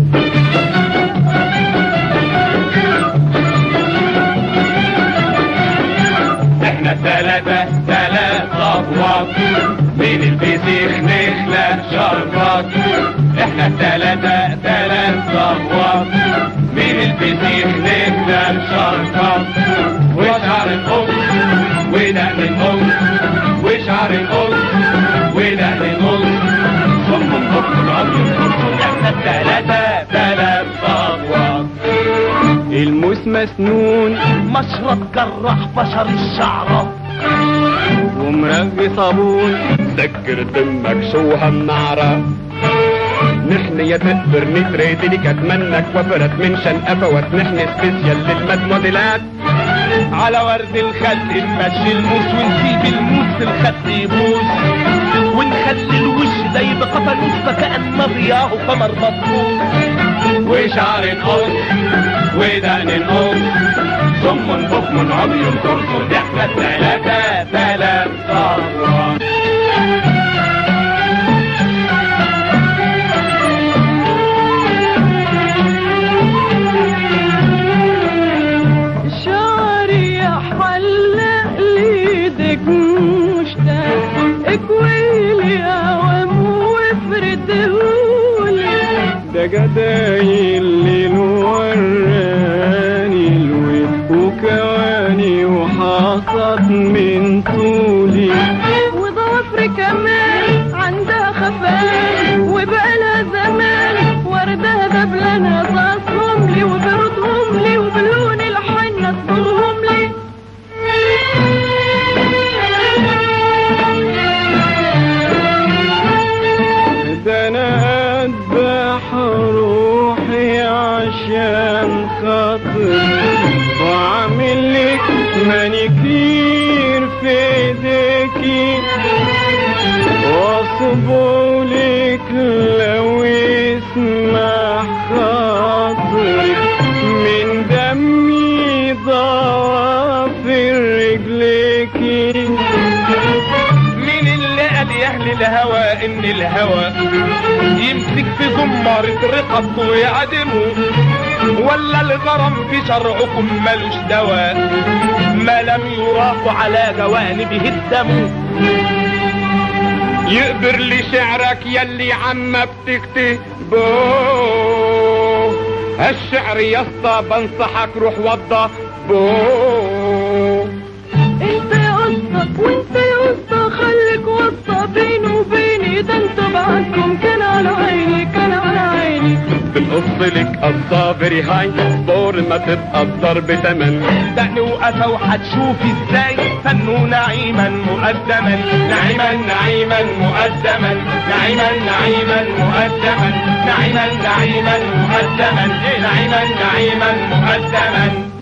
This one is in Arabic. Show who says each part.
Speaker 1: احنا تلات صفوات من الفسيخ نخلق شربات. احنا تلات صفوات من الفسيخ نخلق شربات. وشعر القط ودقن القط وشعر القط ودقن القط صم القط الابيض. احنا تلات صفوات.
Speaker 2: الموس مسنون
Speaker 1: مشرب جراح بشر الشعرة
Speaker 2: ومرغي صابون
Speaker 1: سكر دمك شو هالنعرة. نحن يا تقدر نتريد لك اتمنك وفرت من شنقفوت. نحن سبيسيال للمدموديلات على ورد الخد نمشي الموس ونسيب الموس في الخد يبوس ونخلي الوش زي بقفلوس فكأن ضياه قمر مطفوس. وشعر نقص ودقن نقص صم بكم عمي ترصد. احنا تلات صفوات.
Speaker 3: شعري حلق ليدك مشتاق اكويلي اوام وافردهولي.
Speaker 2: ده جدايل الليل وراني الويل وكواني وحاصت من طولي.
Speaker 3: وضوافري كمان عندها خفاء وبقالها زمان وردها دبلانها تصهم لي وبردهم لي وبلون الحنة تصبغهم لي.
Speaker 2: ده انا اذبح روحي عشان خاطر واعمل لك مانيكير في ايديكي واصبولك لو يسمح خاطرك من دمي ضوافر رجليكي.
Speaker 1: مين اللي قال يا اهل الهوى ان الهوى يمسك في زمارة رقبته ويعدمه؟ ولا الغرام في شرعكم ملوش دواء ما لم يراق على جوانبه الدم؟ يقبر لي شعرك يلي عما بتكتبه هالشعر يا اسطى بنصحك روح وضبه.
Speaker 3: انت يا قصة وانت يا قصة خليك وسطة بيني وبيني. ده انتوا بعدكم كان على عيني كان على عيني.
Speaker 1: بالقص لك قصة فيري هاي دور ما تبقى الضرب تمن. دقن وقفة وهتشوفي ازاي فنه نعيما مقدما. نعيما نعيما مقدما نعيما نعيما مقدما نعيما نعيما مقدما نعيما نعيما مقدما.